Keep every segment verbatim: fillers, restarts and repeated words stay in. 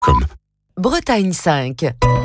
Comme. Bretagne cinq.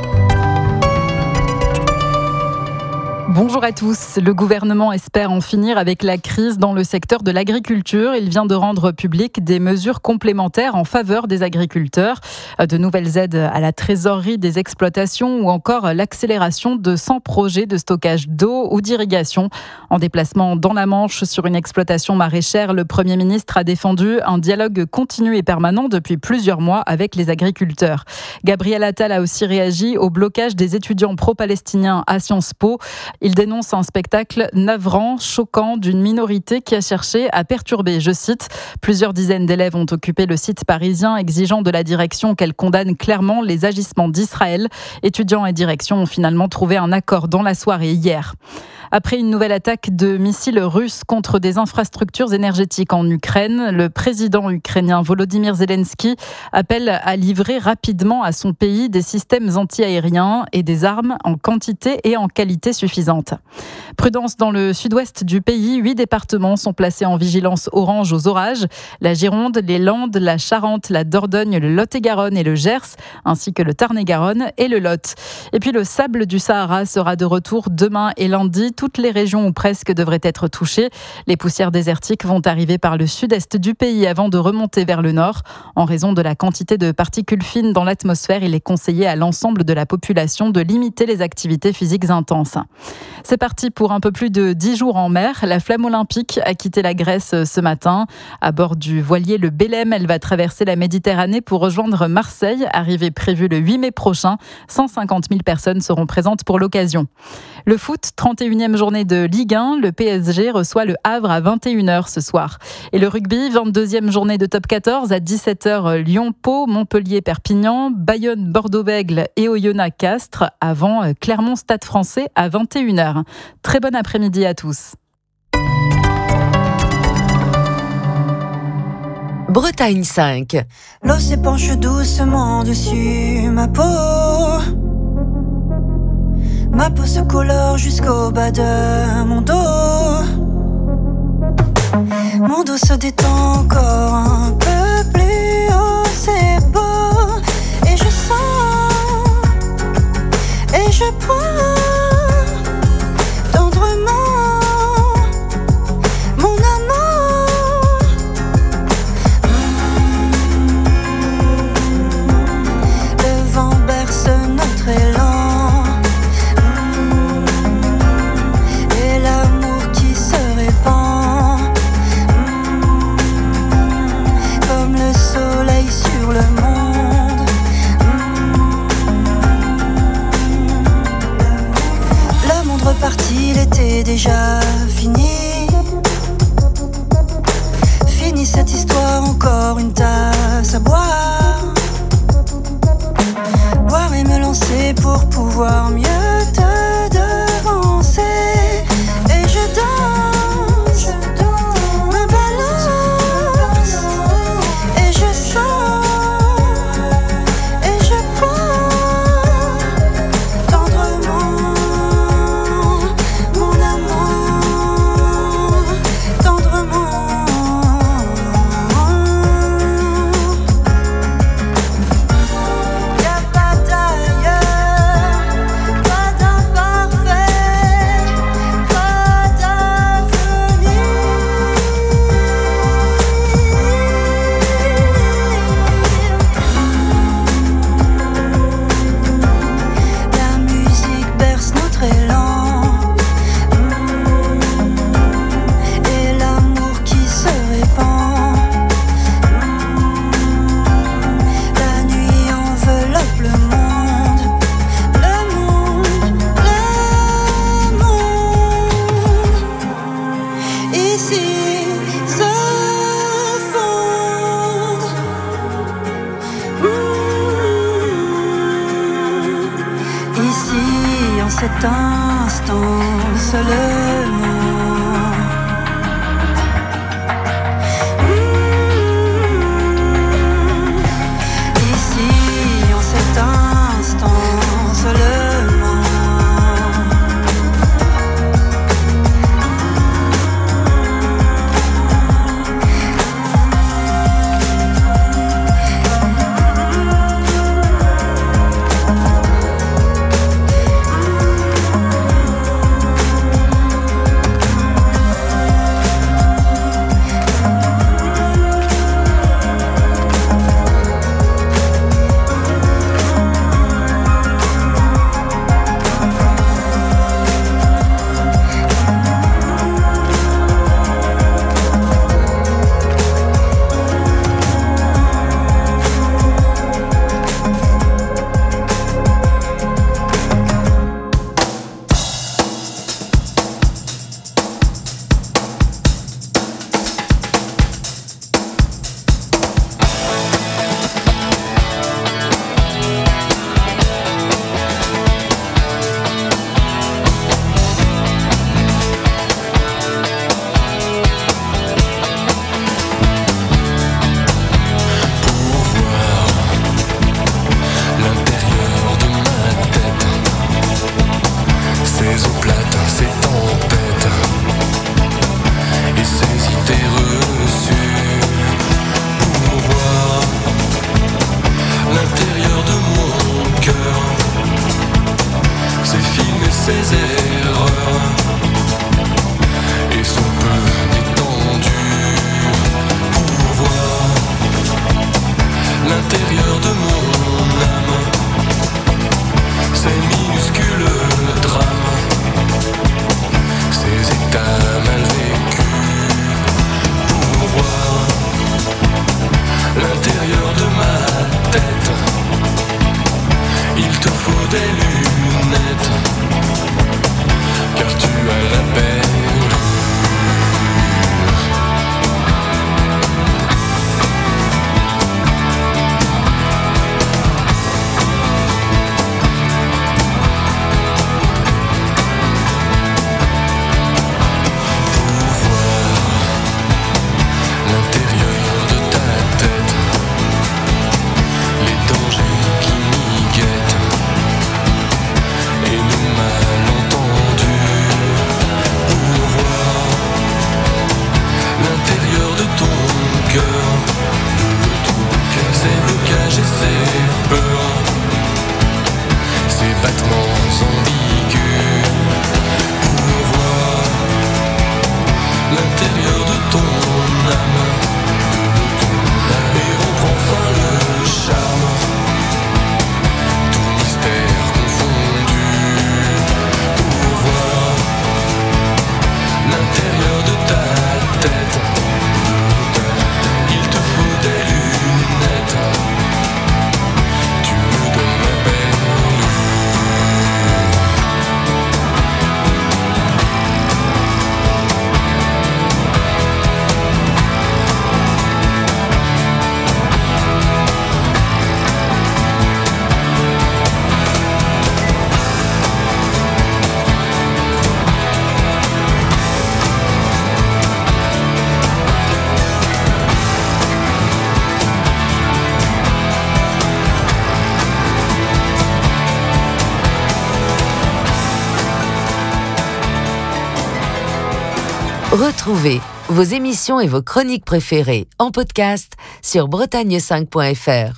Bonjour à tous. Le gouvernement espère en finir avec la crise dans le secteur de l'agriculture. Il vient de rendre public des mesures complémentaires en faveur des agriculteurs. De nouvelles aides à la trésorerie des exploitations ou encore l'accélération de cent projets de stockage d'eau ou d'irrigation. En déplacement dans la Manche sur une exploitation maraîchère, le Premier ministre a défendu un dialogue continu et permanent depuis plusieurs mois avec les agriculteurs. Gabriel Attal a aussi réagi au blocage des étudiants pro-palestiniens à Sciences Po. Il dénonce un spectacle navrant, choquant d'une minorité qui a cherché à perturber, je cite, « Plusieurs dizaines d'élèves ont occupé le site parisien, exigeant de la direction qu'elle condamne clairement les agissements d'Israël. Étudiants et direction ont finalement trouvé un accord dans la soirée hier. » Après une nouvelle attaque de missiles russes contre des infrastructures énergétiques en Ukraine, le président ukrainien Volodymyr Zelensky appelle à livrer rapidement à son pays des systèmes anti-aériens et des armes en quantité et en qualité suffisante. Prudence dans le sud-ouest du pays, huit départements sont placés en vigilance orange aux orages. La Gironde, les Landes, la Charente, la Dordogne, le Lot-et-Garonne et le Gers, ainsi que le Tarn-et-Garonne et le Lot. Et puis le sable du Sahara sera de retour demain et lundi. Toutes les régions ou presque devraient être touchées. Les poussières désertiques vont arriver par le sud-est du pays avant de remonter vers le nord. En raison de la quantité de particules fines dans l'atmosphère, il est conseillé à l'ensemble de la population de limiter les activités physiques intenses. C'est parti pour un peu plus de dix jours en mer. La flamme olympique a quitté la Grèce ce matin. À bord du voilier le Belém, elle va traverser la Méditerranée pour rejoindre Marseille, arrivée prévue le huit mai prochain. cent cinquante mille personnes seront présentes pour l'occasion. Le foot, trente et unième journée de Ligue un, le P S G reçoit le Havre à vingt et une heures ce soir. Et le rugby, vingt-deuxième journée de Top quatorze à dix-sept heures, Lyon-Pau, Montpellier-Perpignan, Bayonne-Bordeaux-Bègles et Oyonnax-Castres avant Clermont-Stade Français à vingt et une heures. Très bon après-midi à tous. Bretagne cinq. L'eau s'épanche doucement dessus ma peau. Ma peau se colore jusqu'au bas de mon dos. Mon dos se détend encore un peu plus haut. C'est beau. Et je sens. Et je prends. Il était déjà fini. Fini cette histoire, encore une tasse à boire. Boire et me lancer pour pouvoir mieux te devancer. Et je danse, me balance. Et je sens, et je prends tendrement. Cet instant seulement. Mmh. Ici, en cet instant seulement. ses erreurs et son peu détendu pour voir l'intérieur de mon âme, ces minuscules drames, ces états mal vécus, pour voir l'intérieur de ma tête. Il te faut des lunettes, car tu as la belle. Retrouvez vos émissions et vos chroniques préférées en podcast sur bretagne cinq point f r.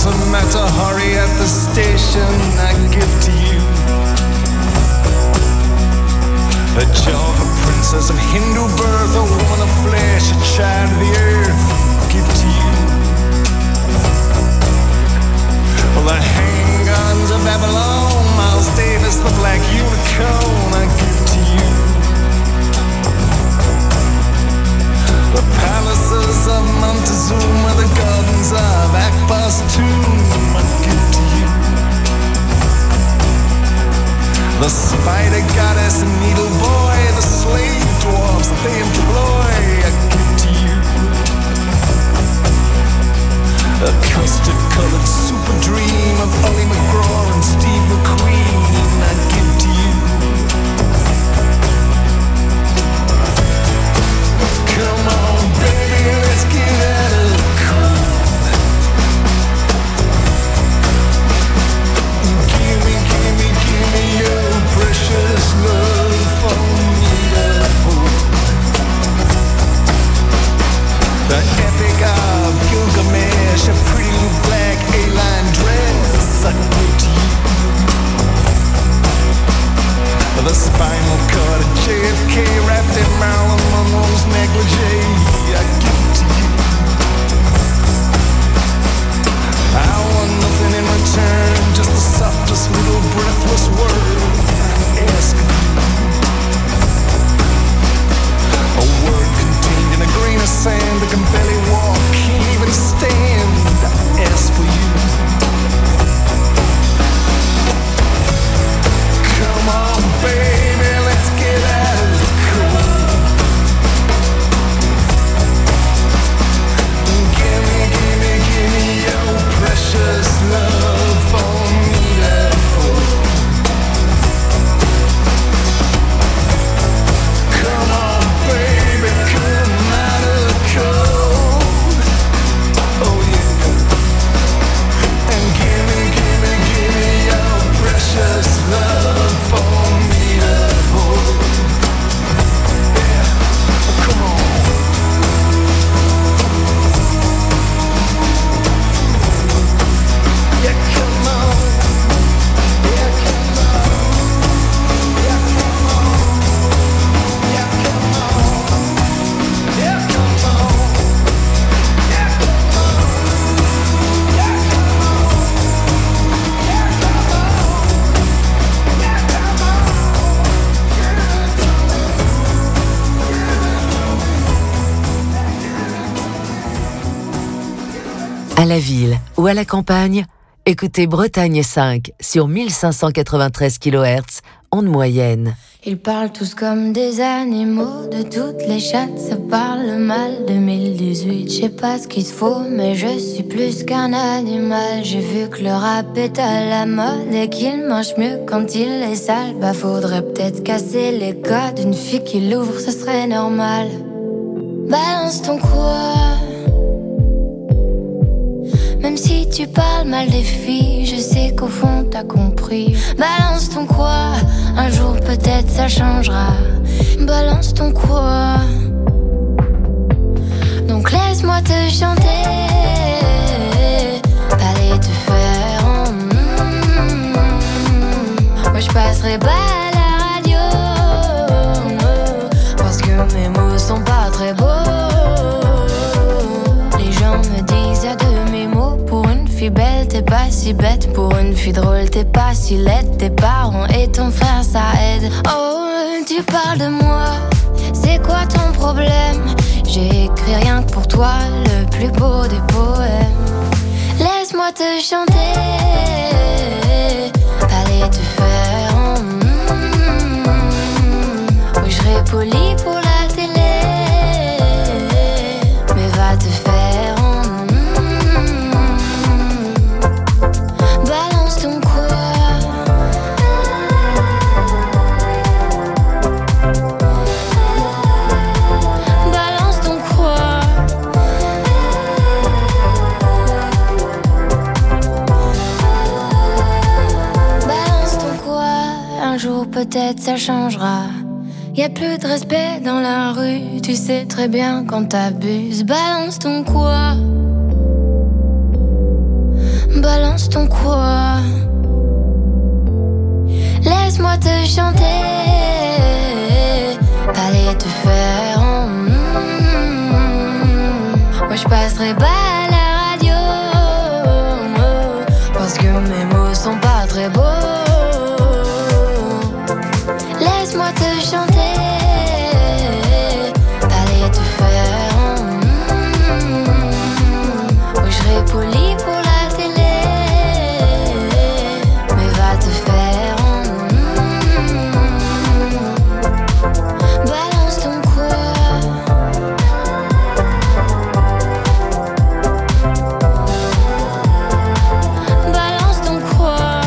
doesn't matter, hurry at the station, I give to you a Java princess of Hindu birth, a woman of flesh, a child of the earth, give to you. Well, the handguns of Babylon, Miles Davis, the black unicorn, I give to you. The palaces of Montezuma, the gardens of Akbar's tomb, I give to you. The spider goddess and needle boy, the slave dwarfs that they employ, I give to you. A custard-colored super dream of Ollie McGraw and Steve McQueen, I give to you. Come on, baby, let's get out of the cold. Give me, give me, give me your precious love for me to hold. The epic of Gilgamesh, a pretty little black A-line dress, I give to you. The spinal cord of J F K wrapped in Marilyn Monroe's negligee, I give to you. I want nothing in return, just the softest little breathless word I ask of you. A word contained in a grain of sand that can barely walk, can't even stand, I ask for you. Come on, baby, let's get out of the cold. Give me, give me, give me your precious love for me to hold. Come on, baby, come out of the cold. Oh yeah. And give me, give me, give me your precious love for me to hold. Yeah, come on. Yeah, come on. Yeah, come on. Yeah, come on. Yeah, come on. Yeah, come on. Yeah, come on. Yeah, come on. Yeah, come on. À la ville ou à la campagne, écoutez Bretagne cinq sur mille cinq cent quatre-vingt-treize kilohertz, onde moyenne. Ils parlent tous comme des animaux, de toutes les chattes, ça parle mal. deux mille dix-huit, je sais pas ce qu'il te faut, mais je suis plus qu'un animal. J'ai vu que le rap est à la mode et qu'il mange mieux quand il est sale. Bah faudrait peut-être casser les codes, une fille qui l'ouvre, ce serait normal. Balance ton quoi. Même si tu parles mal des filles, je sais qu'au fond t'as compris. Balance ton quoi, un jour peut-être ça changera. Balance ton quoi. Donc laisse-moi te chanter, aller te faire en mm, moi je passerai pas à la radio, parce que mes mots sont pas très beaux. Les gens me disent à demi-mot, pour une fille belle t'es pas si bête, pour une fille drôle t'es pas si laide. Tes parents et ton frère ça aide. Oh, tu parles de moi, c'est quoi ton problème? J'ai écrit rien que pour toi le plus beau des poèmes. Laisse-moi te chanter, aller te faire en mm, oui je serai poli pour la télé, mais va te faire en mm, balance ton quoi. Balance ton quoi. Balance ton quoi. Un jour peut-être ça changera. Y'a plus de respect dans la rue, tu sais très bien quand t'abuses. Balance ton quoi. balance ton quoi. Laisse-moi te chanter, aller te faire. Mm-hmm. Moi je passerai pas à la radio, parce que mes mots sont pas très beaux. Laisse-moi te chanter, aller te faire. Mm-hmm. Moi je serai poli pour la télé, mais va te faire. Balance ton quoi. Balance ton quoi.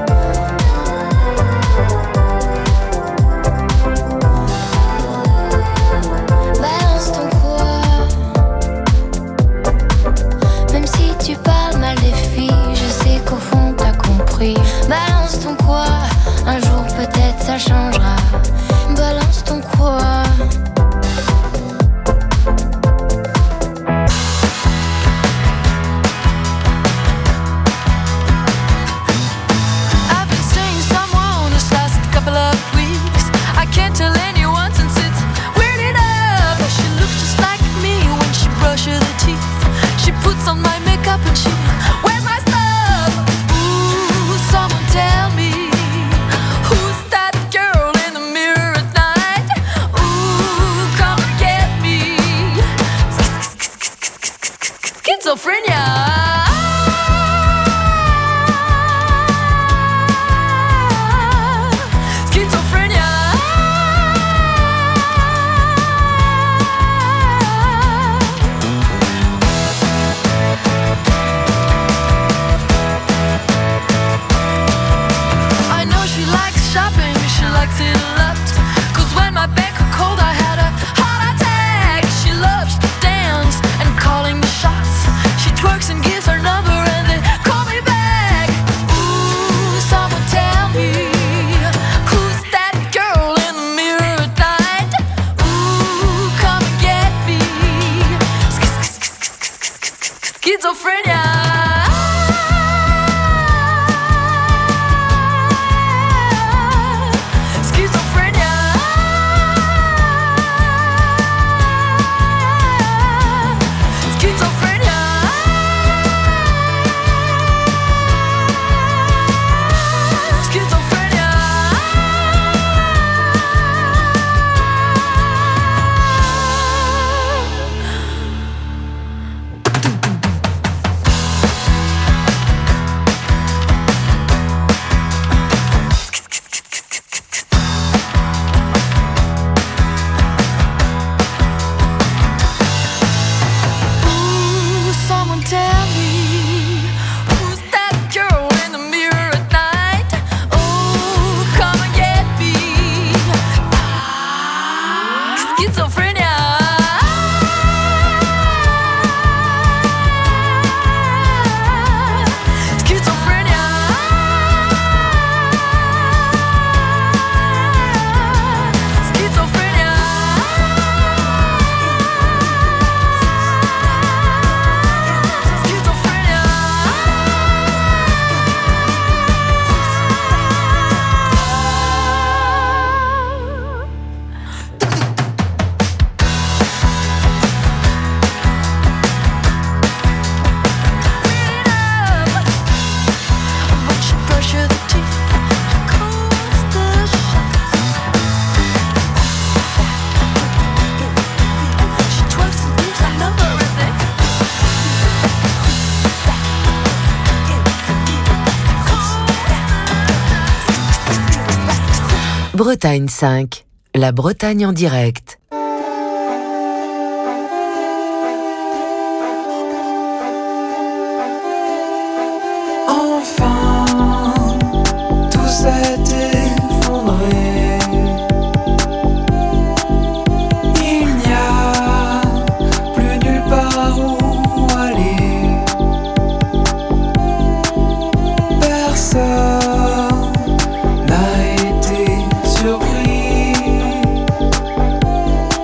Balance ton quoi. Même si tu parles mal des filles, je sais qu'au fond t'as compris. Balance ton quoi. Un jour peut-être ça changera. Balance ton quoi. I've been staying somewhere on this last couple of weeks. I can't tell anyone since it's weirded up. She looks just like me when she brushes her teeth. She puts on my makeup and she wears my stuff. Ooh, someone tell me, who's that girl in the mirror at night? Ooh, come and get me. Schizophrenia. Schizophrenia. I know she likes shopping, she likes it a lot. Cause when my back got cold I had a heart attack. She loves to dance and calling the shots. She twerks and gives her number and then call me back. Ooh, someone tell me, who's that girl in the mirror at night? Ooh, come and get me. Schizophrenia. Schizophrenia. Schizophrenia. Schizophrenia. Ooh, someone tell me, who's that girl in the mirror at night? Oh, come and get me. Schizophrenia. Schizophrenia. Schizophrenia. Bretagne cinq, la Bretagne en direct. Enfin, tout s'est effondré. Il n'y a plus nulle part où aller. Personne n'a été surpris.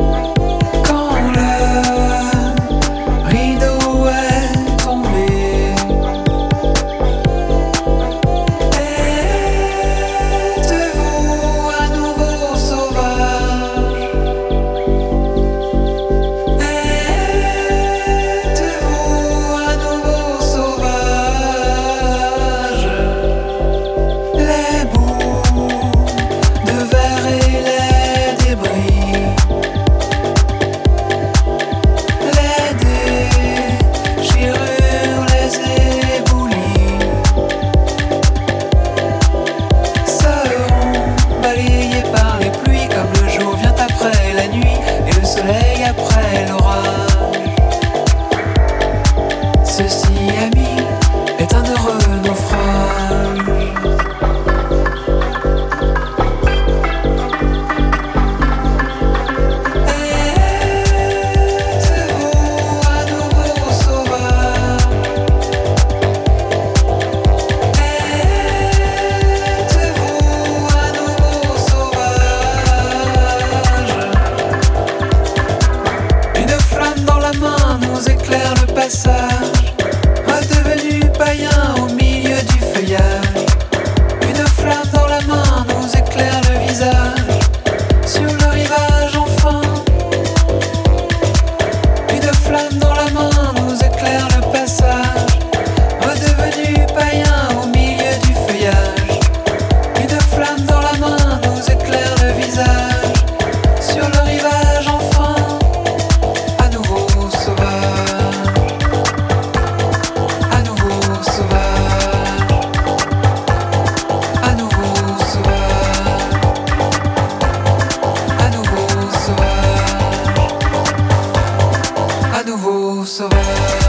nouveau sauvage.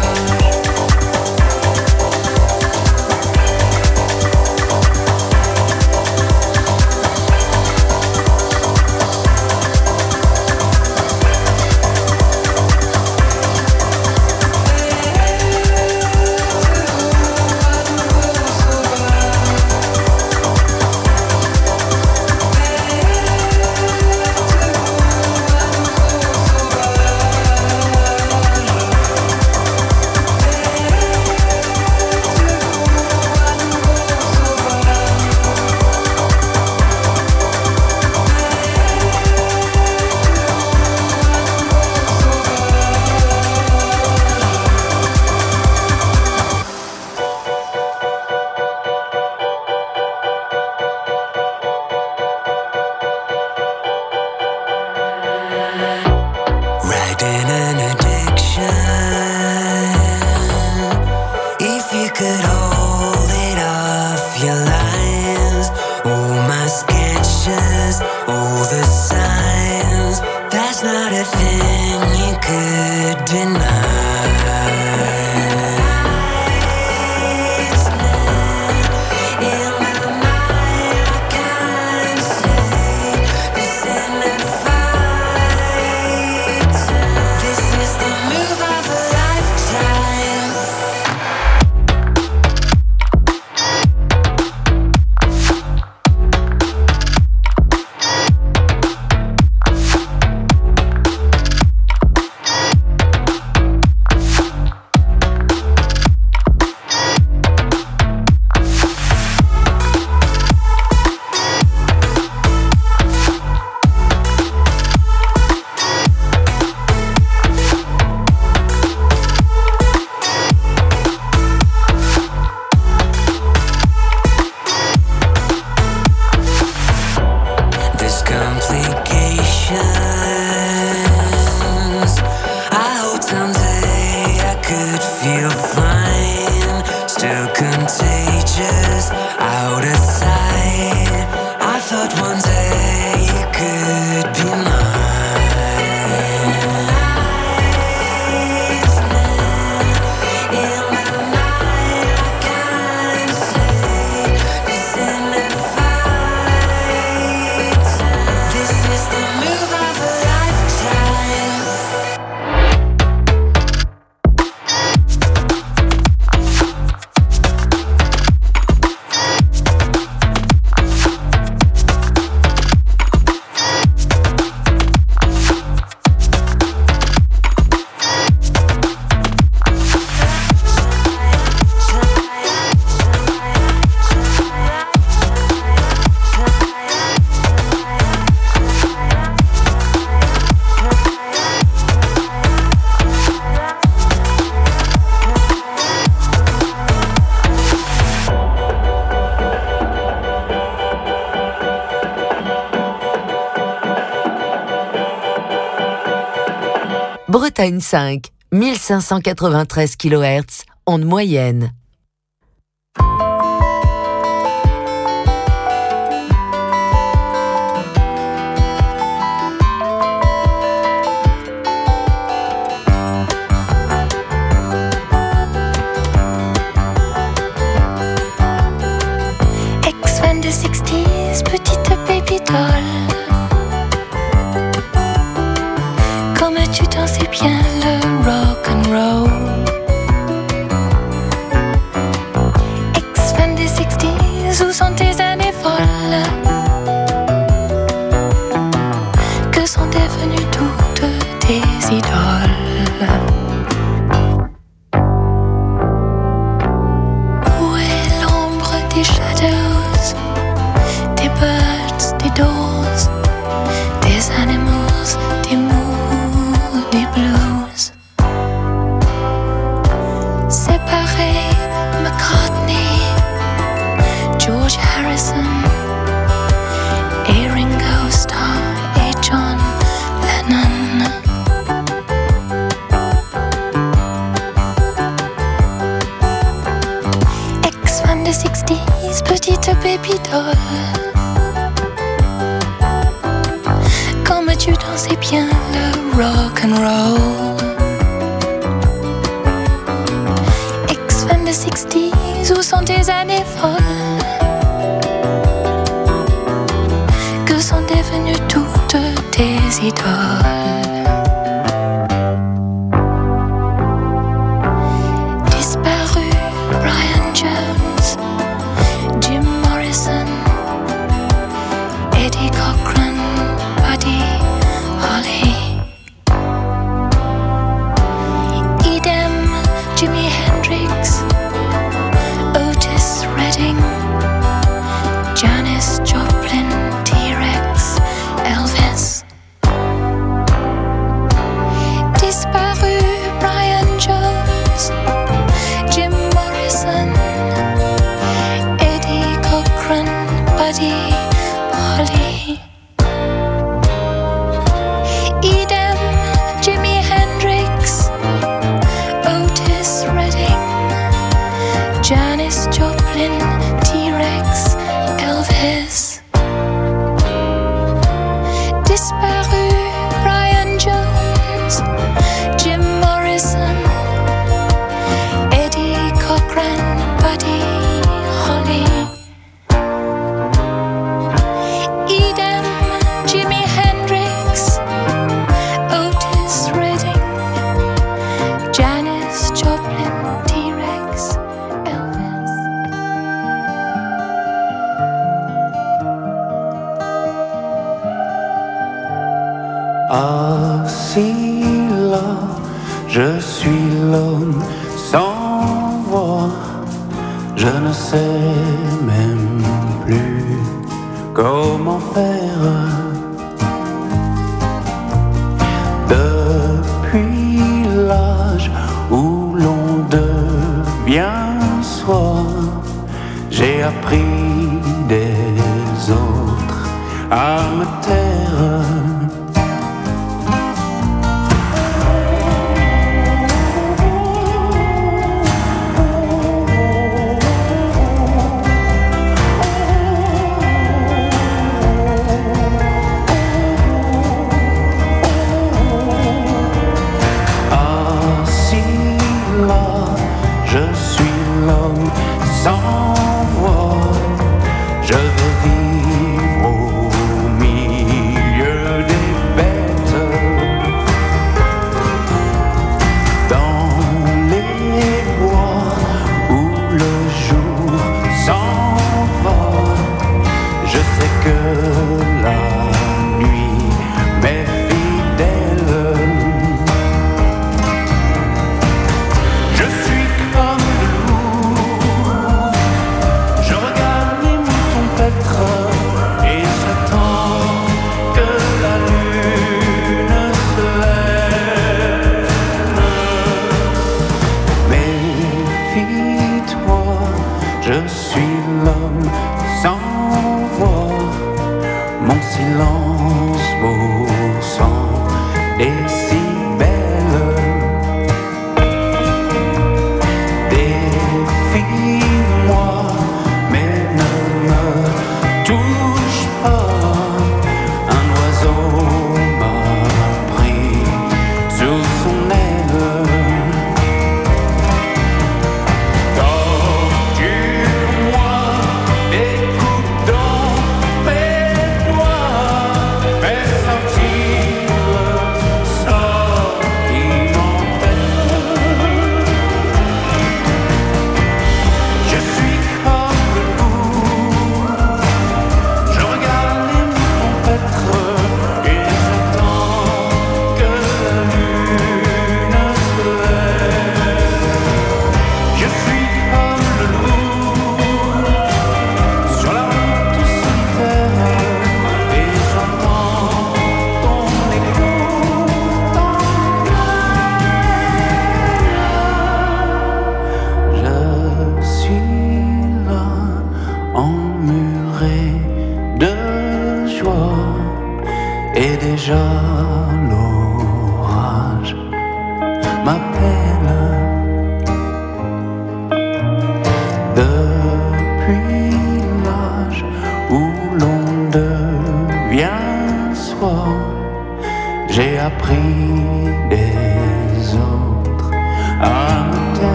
Bretagne cinq, mille cinq cent quatre-vingt-treize kilohertz, onde moyenne. Ex-fan des sixties, petite baby doll. Comme tu dansais bien le rock and roll. Ex-fan des sixties, où sont tes années folles? Que sont devenues toutes tes idoles? Où est l'ombre des shadows, des birds, des doors, des animals, des mots, des blues? Séparés, McCartney, George Harrison et Ringo Starr et John Lennon. Ex-fan des sixties, petite baby doll. Comme tu dansais bien le rock and roll. tes années folles que sont devenues toutes tes idoles. Disparu Brian Jones, Jim Morrison, Eddie Cochran, Buddy Holly. Idem Jimi Hendrix, Otis Redding, Janis Joplin, T-Rex, Elvis. Disparu Brian Jones, Jim Morrison, Eddie Cochran, Buddy Holly. Idem Jimi Hendrix, Otis Redding, Janis Joplin, T-Rex, Elvis. Disparu Brian Jones, Jim Morrison, Eddie Cochran, Buddy Holly. Idem Jimi Hendrix, Otis Redding, Janis Joplin, T-Rex, Elvis. Assis là, je suis l'homme sans voix. Je ne sais même plus comment faire. Depuis l'âge où l'on devient soi, j'ai appris des autres à me taire. Je veux vivre au milieu des bêtes, dans les bois où le jour s'envole. Je sais que la nuit m'est fidèle. Je suis comme le loup, je regarde les moutons paître et j'attends que la lune se lève. Méfie-toi, je suis l'homme sans voix, mon silence beau sang décibels. Défie-moi, mais ne me touche pas. Un oiseau m'a pris sous son aile. Torture-moi, écoute dans mes doigts, fais sentir le sol.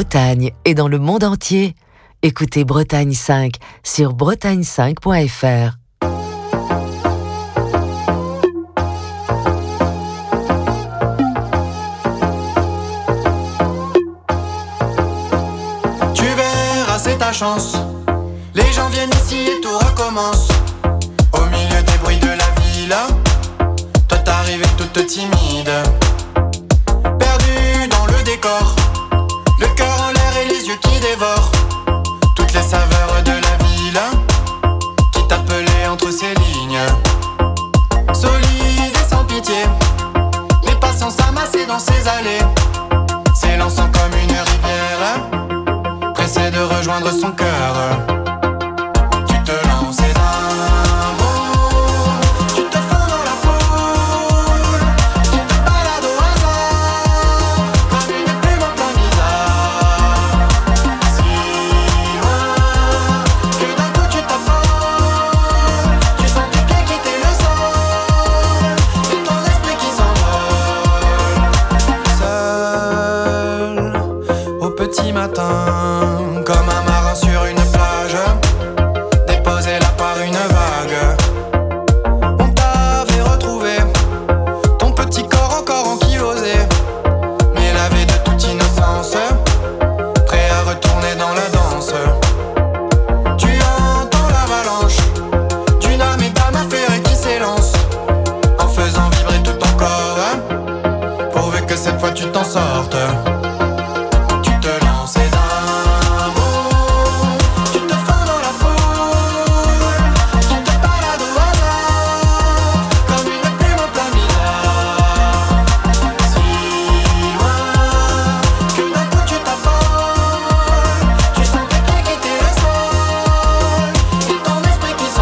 Bretagne et dans le monde entier, écoutez Bretagne cinq sur bretagne cinq point f r. Tu verras, c'est ta chance. Les gens viennent ici et tout recommence. Au milieu des bruits de la ville, toi t'arrives toute timide, perdue dans le décor, le cœur en l'air et les yeux qui dévorent toutes les saveurs de la ville qui t'appelait entre ces lignes. Solide et sans pitié, les passants s'amassaient dans ses allées, s'élançant comme une rivière, pressé de rejoindre son cœur. Tu te lançais d'un bond, tu te fonds dans la foule, tu te balades au hasard, comme une plume en plein bizarre. Si loin, que d'un coup tu t'affoles, tu sens tes pieds quitter le sol, et ton esprit qui s'envole. Seul, au petit matin, comme un marin sur une plage, déposé là par une vague. On t'avait retrouvé, ton petit corps encore ankylosé, mais lavé de toute innocence, prêt à retourner dans la danse. Tu entends l'avalanche d'une âme et d'âme affairée qui s'élance, en faisant vibrer tout ton corps, pourvu que cette fois tu t'en sortes. Tu te lançais d'un bond, tu te fonds dans la foule, tu te balades au hasard, comme une plume en plein bizarre. Si loin, que d'un coup tu t'affoles, tu sens tes pieds quitter le sol, et ton esprit qui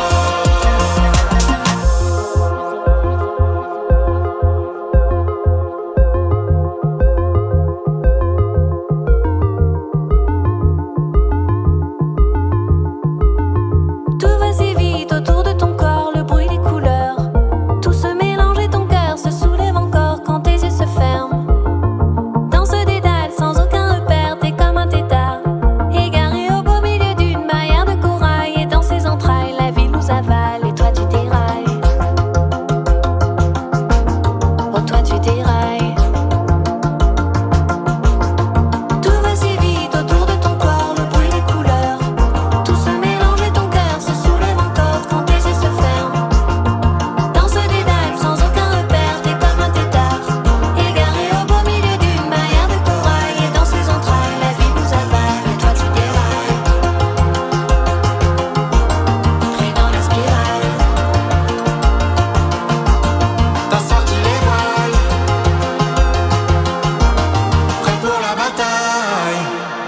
Tout va si vite autour de ton corps, le bruit des couleurs. Tout se mélange et ton cœur se soulève encore quand tes yeux se ferment. Dans ce dédale sans aucun repère, t'es comme un tétard, égaré au beau milieu d'une barrière de corail. Et dans ses entrailles, la ville nous avale et toi tu dérailles. Oh toi tu dérailles. Tout va si vite autour de ton corps, le bruit des couleurs. Tout se mélange et ton cœur se soulève encore quand tes yeux se ferment. Dans ce dédale sans aucun repère, t'es comme un tétard, égaré au beau milieu d'une barrière de corail. Et dans ses entrailles, la vie nous avale et toi tu dérailles. Pris dans la spirale, t'as sorti les voiles, prêt pour la bataille.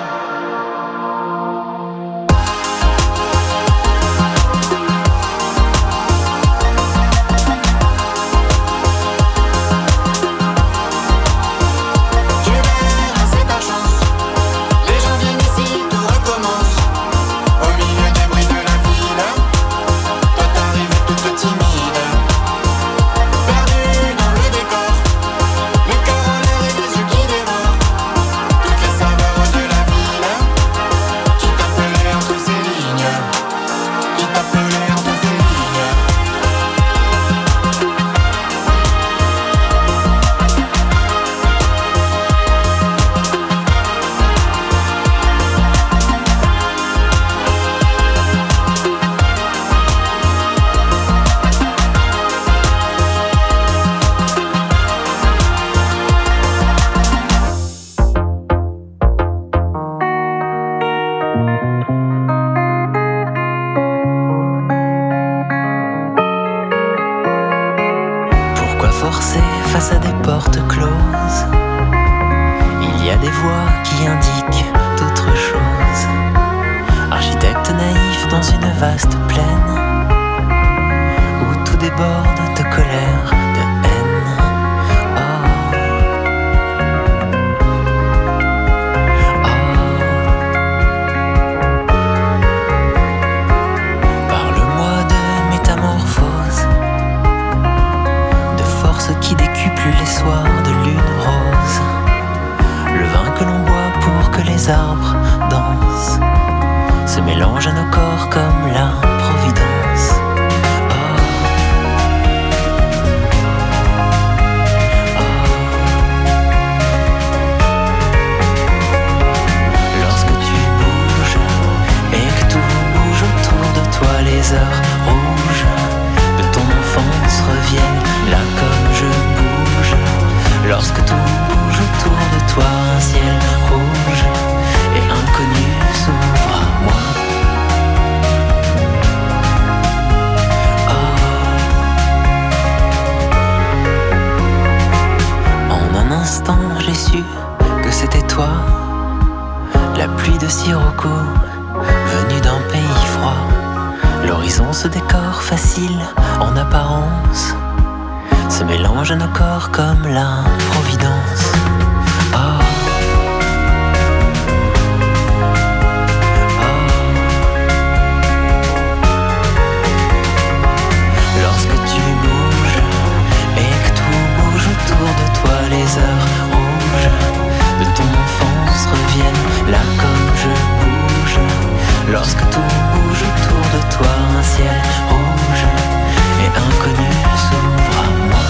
Tu verras, c'est ta chance. Les gens viennent ici, tout recommence. Au milieu des bruits de la ville, toi t'arrives toute timide, perdue dans le décor, le cœur en l'air et les yeux qui dévorent toutes les saveurs de la ville qui t'appelait entre ces lignes, qui t'appelait entre ces lignes. Pourquoi forcer face à des portes closes? Il y a des voix qui indiquent d'autres choses. Architecte naïf dans une vaste plaine où tout déborde de colère, de haine. Oh. Oh. Parle-moi de métamorphose, de force qui décuple les soirs de lune rose, le vin que l'on boit pour que les les heures rouges de ton enfance reviennent là comme je bouge. Lorsque tout bouge autour de toi, un ciel rouge et inconnu s'ouvre à moi. Oh. En un instant j'ai su que c'était toi, la pluie de Sirocco venue d'un pays froid. L'horizon se décore facile en apparence, se mélange à nos corps comme la providence. Oh. Oh. Lorsque tu bouges et que tout bouge autour de toi, les heures rouges de ton enfance reviennent là comme je bouge. Lorsque tout bouge autour de toi, un ciel rouge et inconnu s'ouvre à moi.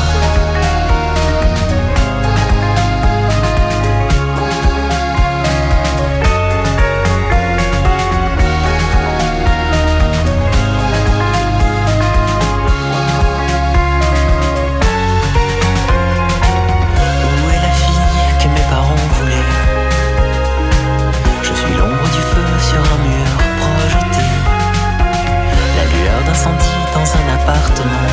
Où est la fille que mes parents voulaient? Je suis l'ombre du feu sur un mur projeté, la lueur d'incendie dans un appartement,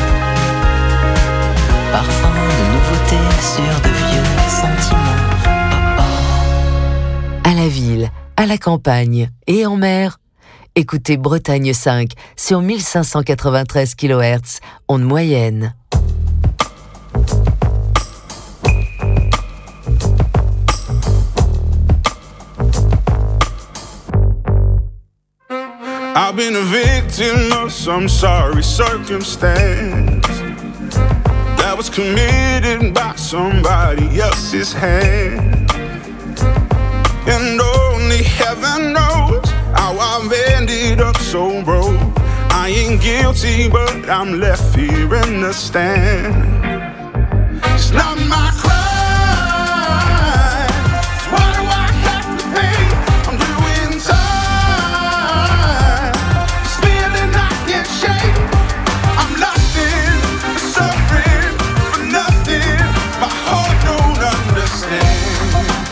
parfum de nouveauté sur de vieux sentiments. Oh oh. À la ville, à la campagne et en mer, écoutez Bretagne cinq sur mille cinq cent quatre-vingt-treize kilohertz, onde moyenne. I've been a victim of some sorry circumstance that was committed by somebody else's hand. And only heaven knows how I've ended up so broke. I ain't guilty, but I'm left here in the stand. It's not my crime. So why do I have to pay? I'm doing time. This feeling I can't shake. I'm lost in the suffering for nothing. My heart don't understand.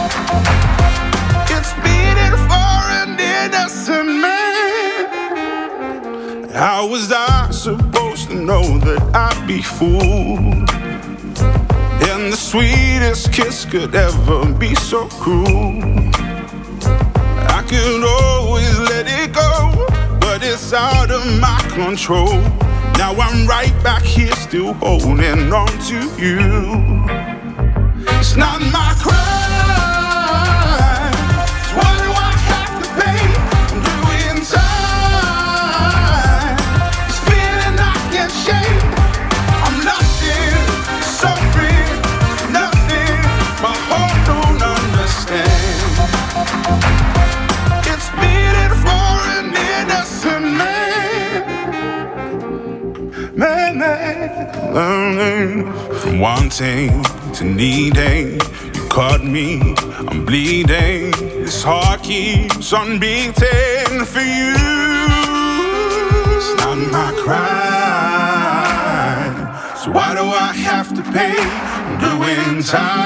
It's beating for an innocent man. How was I supposed to know that I'd be fooled? And the sweetest kiss could ever be so cruel. I could always let it go, but it's out of my control. Now I'm right back here still holding on to you. It's not my crime. So why do I have to pay? I'm doing time. This feeling I can't shake. I'm lost in suffering, nothing. My heart don't understand. It's beating for an innocent man. Man, man, learning from wanting to needing. You caught me, I'm bleeding. This heart keeps on beating for you. It's not my crime. So why do I have to pay? I'm doing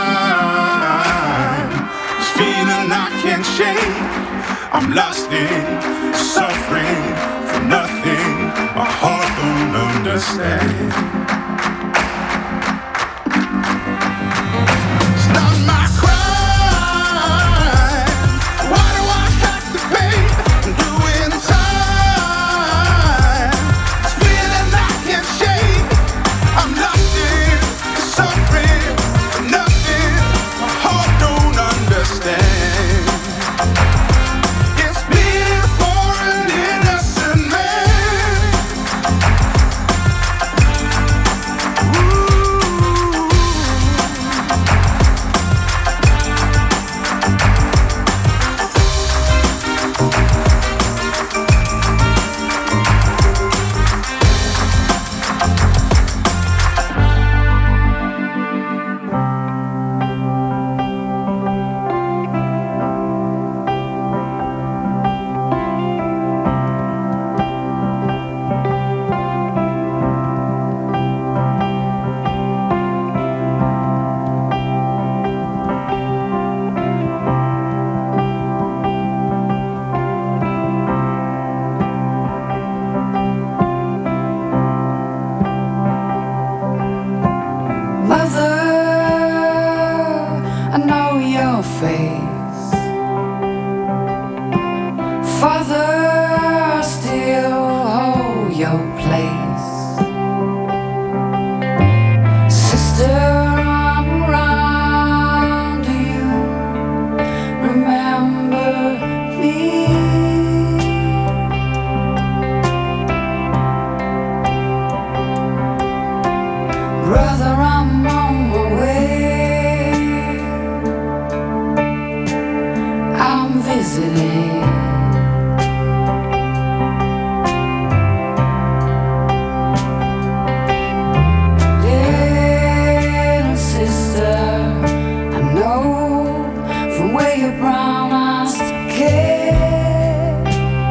time. This feeling I can't shake. I'm lost in suffering for nothing. My heart don't understand. It's not my crime. Why do I have to pay? I'm doing time. This feeling I can't shake. I'm lost in suffering for nothing. My heart don't understand. It's beating for an innocent man. your place. Sister, I'm around. Do you remember me? Brother, I'm on my way. I'm visiting. Little sister, I know from where your brown eyes care.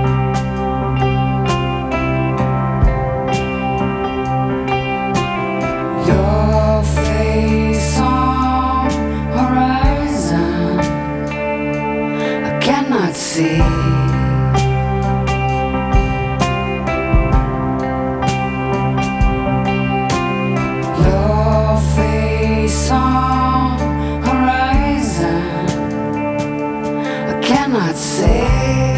Your face on horizon, I cannot see. Your face on horizon, I cannot see.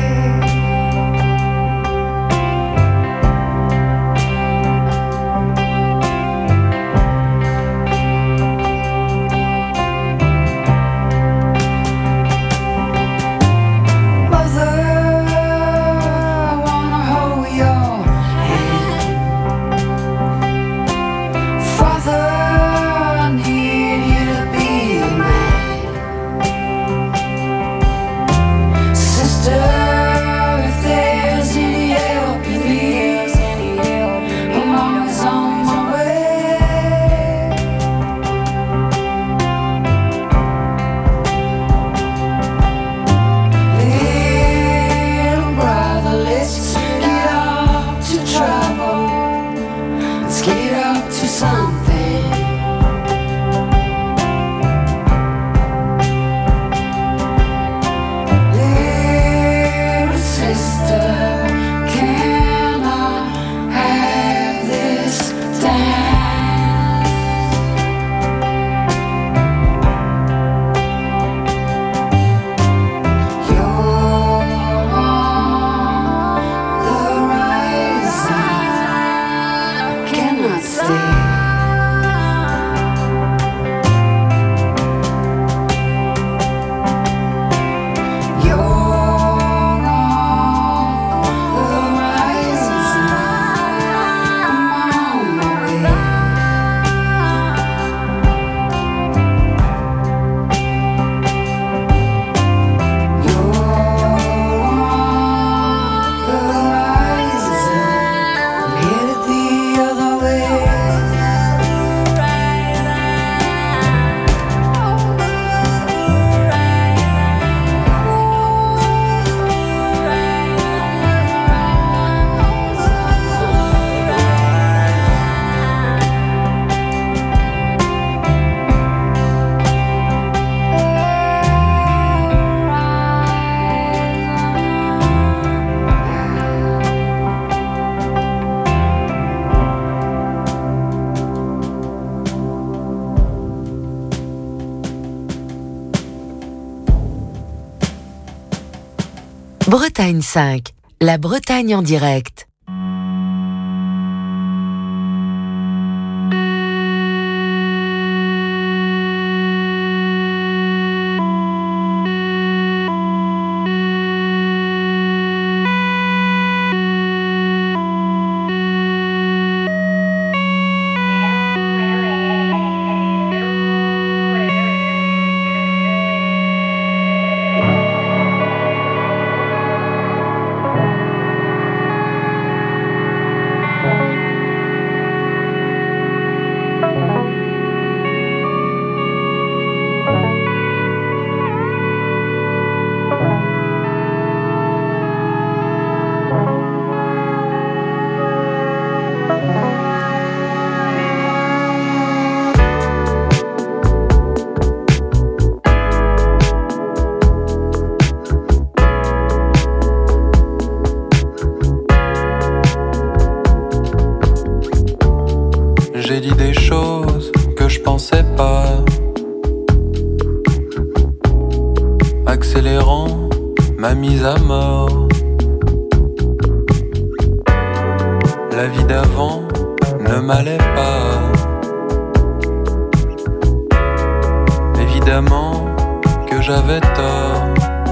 Bretagne cinq, la Bretagne en direct. J'ai dit des choses que je pensais pas, accélérant ma mise à mort. La vie ne m'allait pas. Évidemment que j'avais tort.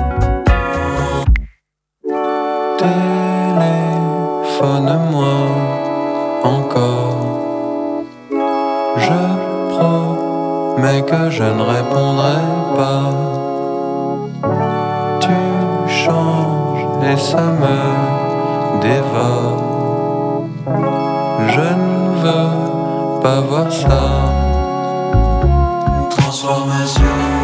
Téléphone-moi encore. Je promets que je ne répondrai pas. Tu changes et ça me dévore. Je ne veux pas voir ça. Transformation.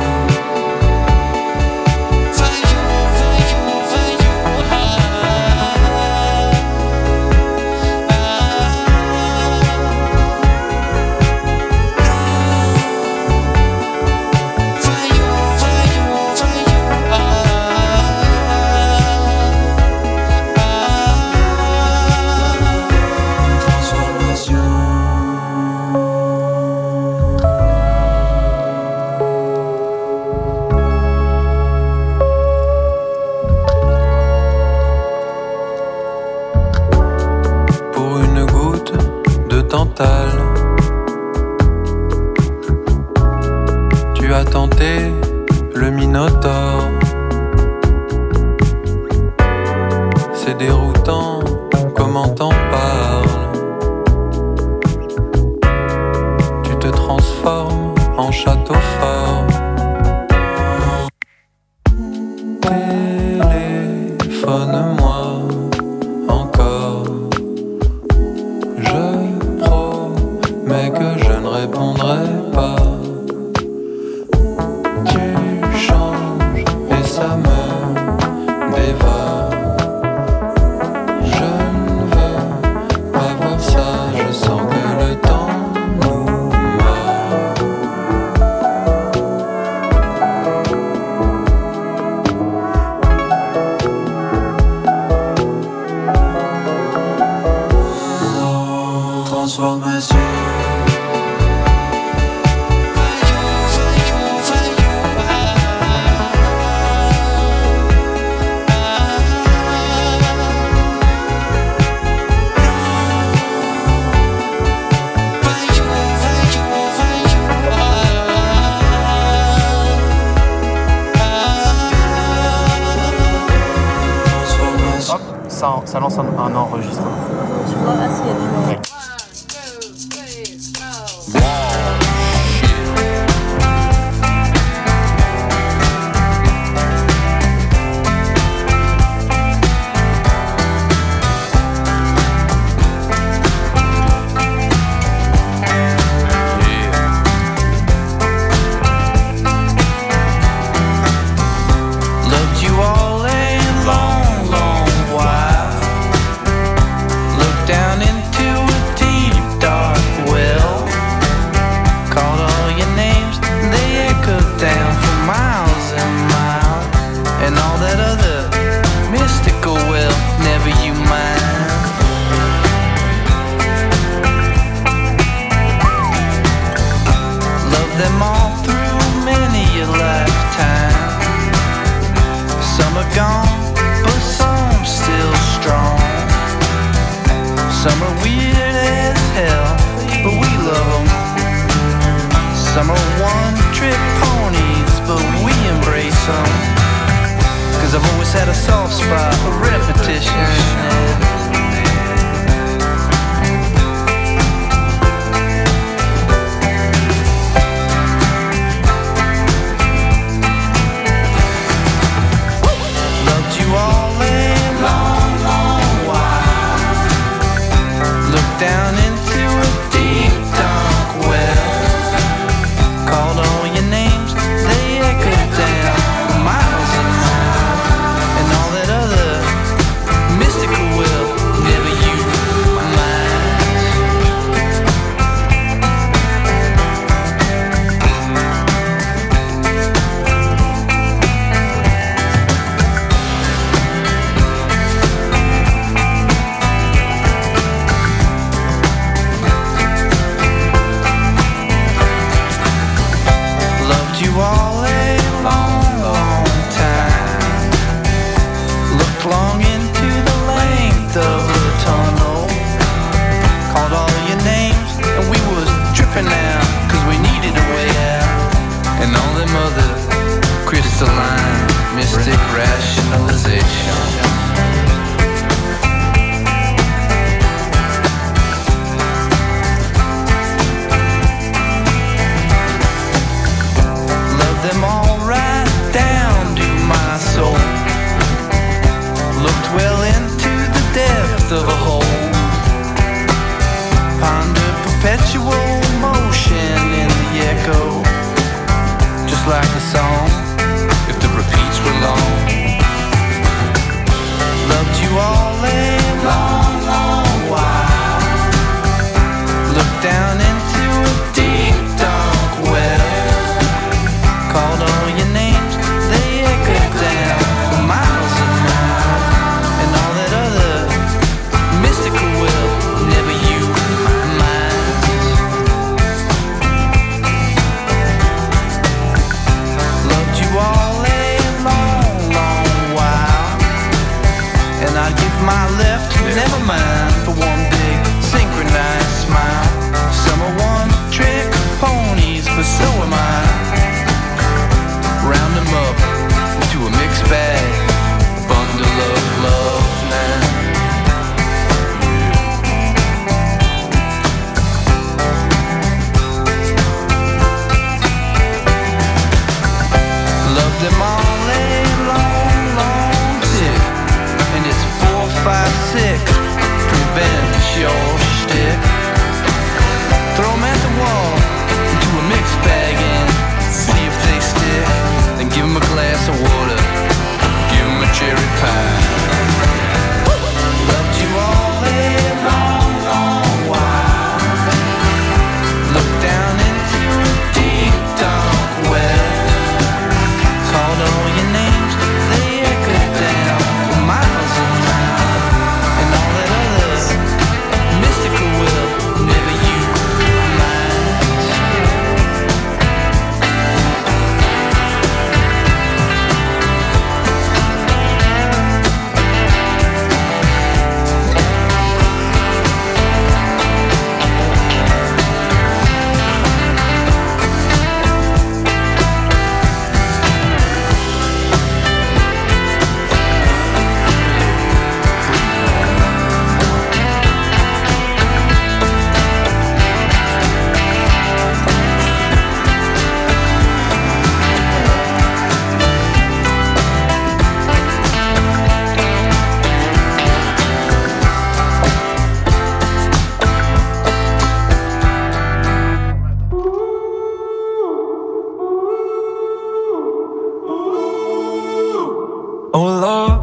Tu as tenté le Minotaure. C'est déroutant, comment t'en parles. Tu te transformes en château fort. Téléphone-moi encore. Je promets que je ne répondrai pas. Tu changes et ça me dévore. Je ne veux pas voir ça. Je sens que le temps nous meurt. Transformation. Ça, ça lance un, un enregistrement. Tu vois, ah, s'il y a des Ouais. Some are one-trick ponies, but we embrace them. Cause I've always had a soft spot for repetition. Loved you all a long, long while. Looked down into a deep, dark well. Called all your names, they echoed down for miles and miles. And all that other mystical will ponder perpetual motion in the echo, just like a song, if the repeats were long. Loved you all a long, long while. Looked down into a deep, dark well. Called all your names, they echoed down for miles and miles. And all that other mystical will never you mind. Loved you all a long, long while. And I'd give my left, never mind, for one big synchronized smile. Some are one trick ponies, but so am I. Round them up into a mixed bag, a bundle of love now. Loved them all a long, long tick, and it's four, five, six. Prevent your shtick. Throw 'em at the wall into a mixed bag and see if they stick. Then give 'em a glass of water, give 'em a cherry pie. Loved you all a long, long while. Looked down into a deep, dark well. Called all your names, they echoed down for miles and miles. And all that other mystical will never you mind. Oh Lord,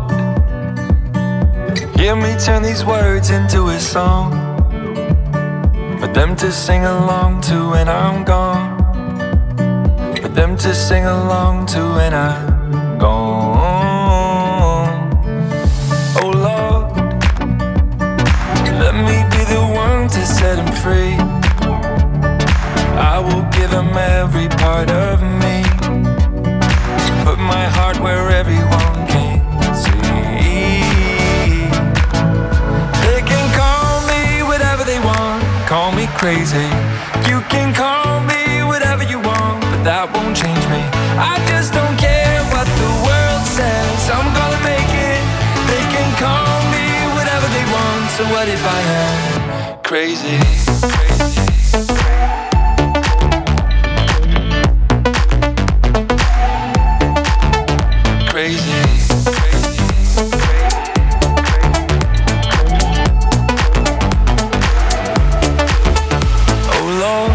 hear me turn these words into a song for them to sing along to when I'm gone, for them to sing along to when I'm gone. Oh Lord, let me be the one to set him free. I will give him every part of me, put my heart where everyone can see. They can call me whatever they want, call me crazy. You can call me whatever you want, but that won't change me. I just don't care what the world says, I'm gonna make it. They can call me whatever they want, so what if I am crazy? Crazy. Crazy. Oh Lord,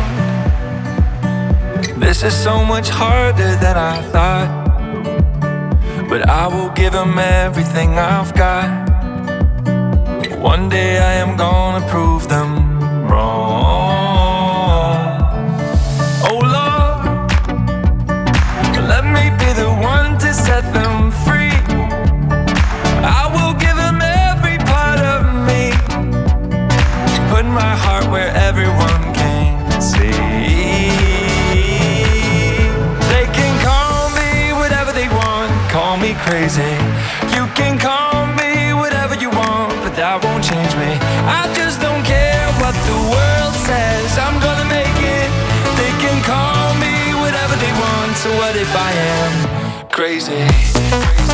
this is so much harder than I thought, but I will give him everything I've got. One day I am gonna prove them wrong. Oh Lord, let me be the one to set them free. I will give them every part of me, put my heart where everyone can see. They can call me whatever they want, call me crazy. You can call me whatever you want, but that won't change me. I just don't care what the world says, I'm gonna make it. They can call me whatever they want, so what if I am crazy?